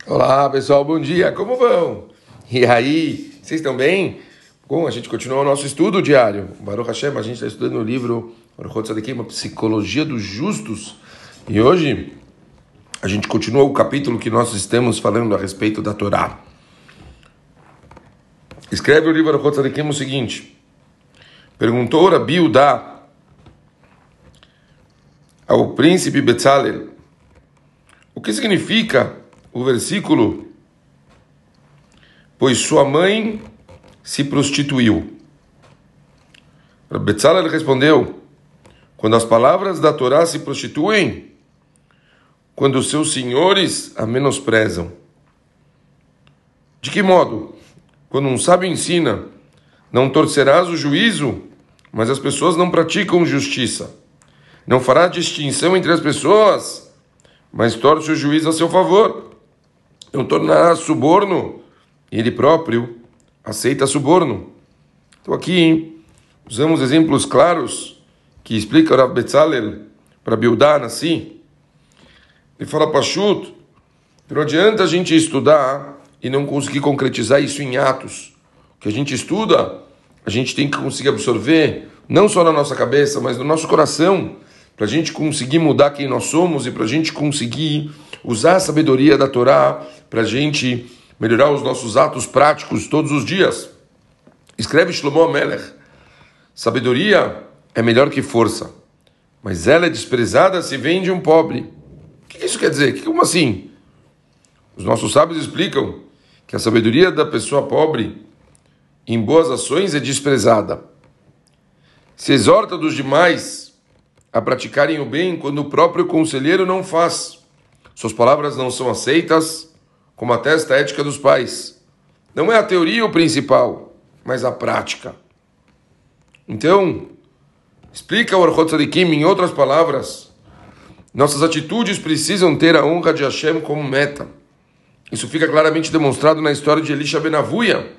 Olá pessoal, bom dia, como vão? E aí, vocês estão bem? Bom, a gente continua o nosso estudo diário. Baruch Hashem, a gente está estudando o livro Orchot Tzadikim, uma psicologia dos justos. E hoje a gente continua o capítulo que nós estamos falando a respeito da Torá. Escreve o livro Orchot Tzadikim o seguinte: perguntou Rabi Yudá ao príncipe Betzalel o que significa o versículo, pois sua mãe se prostituiu. Betzalel respondeu: quando as palavras da Torá se prostituem, quando os seus senhores a menosprezam. De que modo? Quando um sábio ensina, não torcerás o juízo, mas as pessoas não praticam justiça. Não fará distinção entre as pessoas, mas torce o juízo a seu favor. Não tornará suborno, e ele próprio aceita suborno. Então aqui usamos exemplos claros que explica o Rav Betzalel para Bildar assim. Ele fala Pashut, não adianta a gente estudar e não conseguir concretizar isso em atos. O que a gente estuda, a gente tem que conseguir absorver, não só na nossa cabeça, mas no nosso coração, para a gente conseguir mudar quem nós somos e para a gente conseguir usar a sabedoria da Torá para a gente melhorar os nossos atos práticos todos os dias. Escreve Shlomo Melech: sabedoria é melhor que força, mas ela é desprezada se vem de um pobre. O que isso quer dizer? Como assim? Os nossos sábios explicam que a sabedoria da pessoa pobre em boas ações é desprezada. Se exorta dos demais a praticarem o bem quando o próprio conselheiro não faz. Suas palavras não são aceitas, como atesta a ética dos pais. Não é a teoria o principal, mas a prática. Então, explica o Orchot Tzadikim em outras palavras, nossas atitudes precisam ter a honra de Hashem como meta. Isso fica claramente demonstrado na história de Elisha ben Avuia.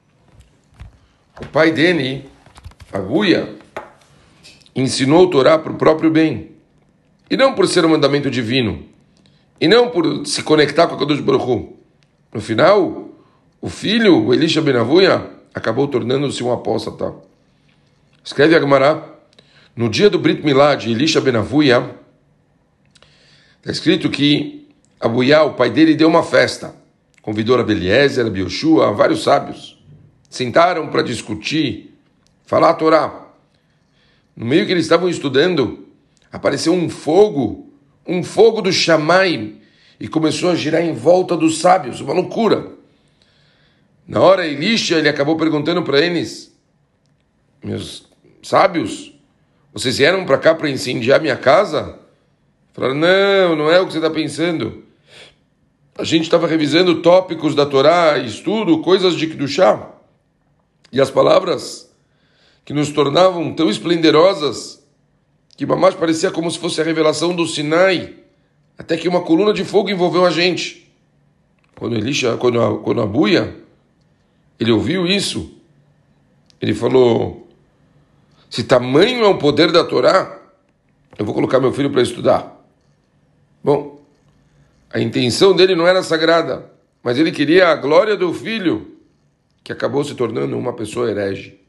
O pai dele, Avuia, ensinou a Torá para o próprio bem, e não por ser um mandamento divino, e não por se conectar com a Kadosh Baruch Hu. No final, o filho, o Elisha ben Avuia, acabou tornando-se um apóstata. Escreve a Gemara, no dia do Brit Milá de Elisha ben Avuia, está escrito que Avuia, o pai dele, deu uma festa. Convidou Rabi Eliezer, Rabi Yoshua, vários sábios. Sentaram para discutir, falar a Torá. No meio que eles estavam estudando, apareceu um fogo do Shamaim, e começou a girar em volta dos sábios, uma loucura. Na hora, Elisha, ele acabou perguntando para eles: meus sábios, vocês vieram para cá para incendiar minha casa? Falaram: não é o que você está pensando. A gente estava revisando tópicos da Torá, estudo, coisas de Kedushá, e as palavras que nos tornavam tão esplendorosas que mamás parecia como se fosse a revelação do Sinai, até que uma coluna de fogo envolveu a gente. Quando Abuia, ele ouviu isso, ele falou: se tamanho é o poder da Torá, eu vou colocar meu filho para estudar. Bom, a intenção dele não era sagrada, mas ele queria a glória do filho, que acabou se tornando uma pessoa herege.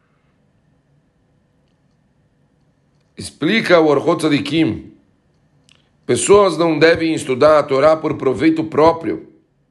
Explica o Orchot Tzadikim: pessoas não devem estudar a Torá por proveito próprio.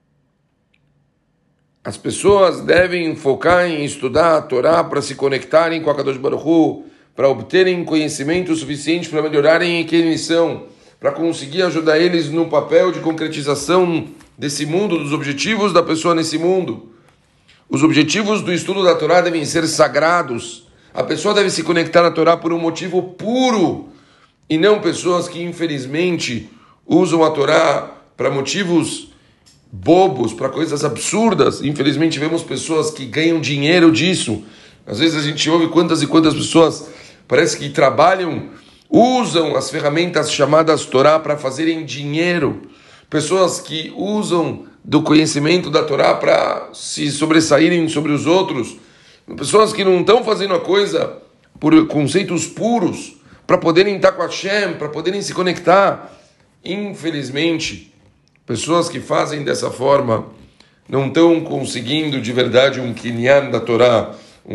As pessoas devem focar em estudar a Torá para se conectarem com a Kadosh Baruch Hu, para obterem conhecimento suficiente para melhorarem quem eles são, para conseguir ajudar eles no papel de concretização desse mundo, dos objetivos da pessoa nesse mundo. Os objetivos do estudo da Torá devem ser sagrados. A pessoa deve se conectar à Torá por um motivo puro, e não pessoas que, infelizmente, usam a Torá para motivos bobos, para coisas absurdas. Infelizmente, vemos pessoas que ganham dinheiro disso. Às vezes a gente ouve quantas e quantas pessoas parece que trabalham, usam as ferramentas chamadas Torá para fazerem dinheiro. Pessoas que usam do conhecimento da Torá para se sobressaírem sobre os outros. Pessoas que não estão fazendo a coisa por conceitos puros, para poderem estar com a Hashem, para poderem se conectar. Infelizmente, Pessoas que fazem dessa forma não estão conseguindo de verdade um kinyan da Torá,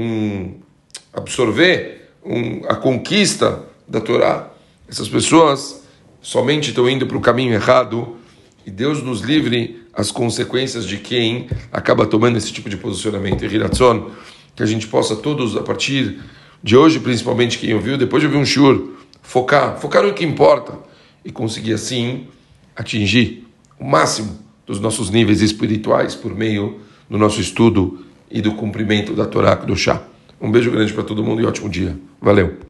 absorver a conquista da Torá. Essas pessoas somente estão indo para o caminho errado e Deus nos livre as consequências de quem acaba tomando esse tipo de posicionamento. E Hiratzon, que a gente possa todos, a partir de hoje, principalmente quem ouviu, depois de ouvir um shur, focar no que importa e conseguir assim atingir o máximo dos nossos níveis espirituais por meio do nosso estudo e do cumprimento da Torá Kedoshá. Um beijo grande para todo mundo e ótimo dia. Valeu!